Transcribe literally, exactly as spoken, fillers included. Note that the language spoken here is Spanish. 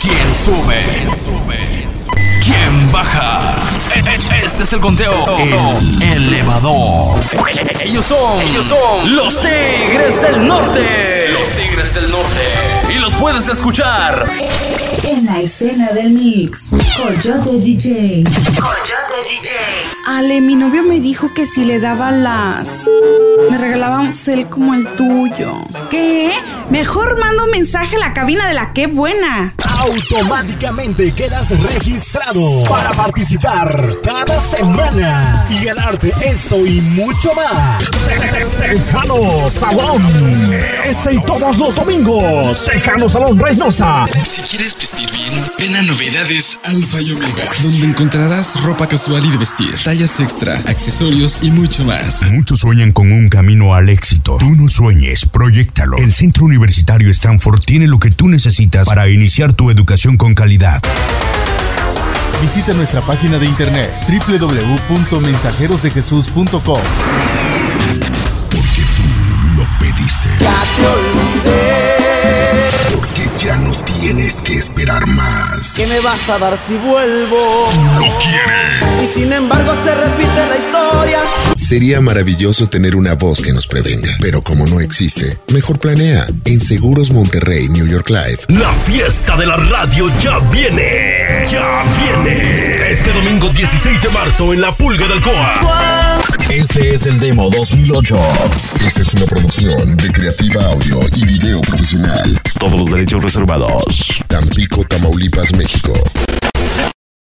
¿Quién sube? ¿Quién sube? ¿Quién baja? Este es el conteo. El elevador. Ellos son, ellos son los Tigres del Norte. Los Tigres del Norte. Y los puedes escuchar en la escena del mix. Coyote D J. Coyote D J. Ale, mi novio me dijo que si le daba las... me regalaba un cel como el tuyo. ¿Qué? Mejor mando un mensaje a la cabina de la Qué Buena. Automáticamente quedas registrado para participar cada semana y ganarte esto y mucho más. Tejano Salón. Ese y todos los domingos. Tejano Salón Reynosa. Si quieres vestir bien, ven a Novedades Alfa y Omega, donde encontrarás ropa casual y de vestir, tallas extra, accesorios y mucho más. Muchos sueñan con un camino al éxito. Tú no sueñes, proyéctalo. El Centro Universitario Stanford tiene lo que tú necesitas para iniciar tu educación con calidad. Visita nuestra página de internet doble u doble u doble u punto mensajeros de jesús punto com. Porque tú lo pediste. Ya te olvidé. Porque ya no tienes que esperar más. ¿Qué me vas a dar si vuelvo? Tú lo quieres. Y sin embargo se repite la historia. Sería maravilloso tener una voz que nos prevenga, pero como no existe, mejor planea. En Seguros Monterrey New York Life. La fiesta de la radio ya viene. Ya viene. Este domingo dieciséis de marzo en la Pulga de Alcoa. Ese es el demo dos mil ocho. Esta es una producción de Creativa Audio y Video Profesional. Todos los derechos reservados. Tampico, Tamaulipas, México.